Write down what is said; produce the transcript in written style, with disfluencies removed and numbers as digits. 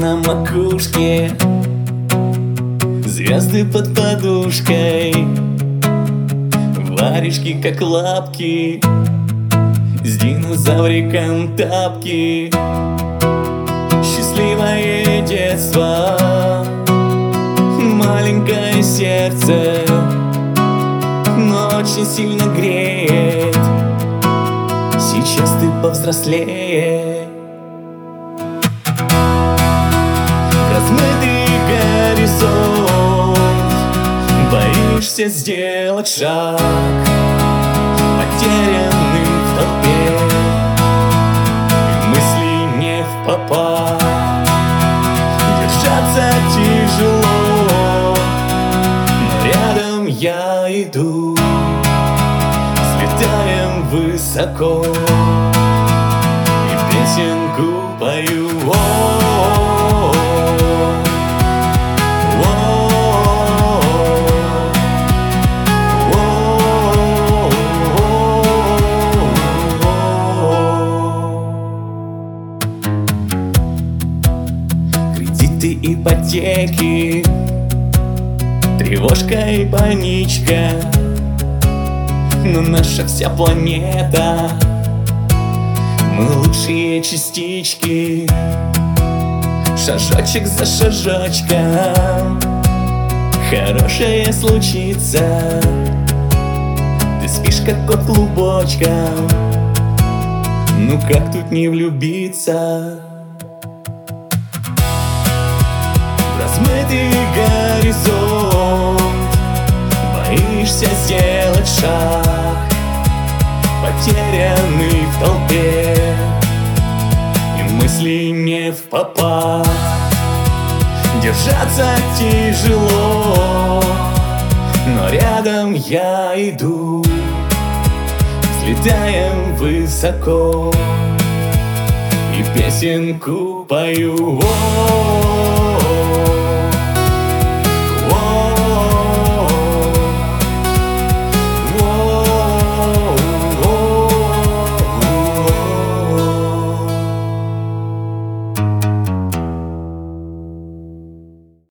на макушке, звезды под подушкой, варежки как лапки, с динозавриком тапки. Счастливое детство, маленькое сердце, но очень сильно греет. Сейчас ты повзрослее. Размытый горизонт, боишься сделать шаг, потерянным в толпе, и мысли не впопад. Держаться тяжело, но рядом я иду, взлетаем высоко и песенку пою. Кредиты, ипотеки, тревожка и паничка, но наша вся планета, мы лучшие частички. Шажочек за шажочком хорошее случится. Ты спишь как кот клубочком, ну как тут не влюбиться? Размытый горизонт, боишься сделать шаг, потерянный в толпе, и мысли не впопад. Держаться тяжело, но рядом я иду, взлетаем высоко и песенку пою.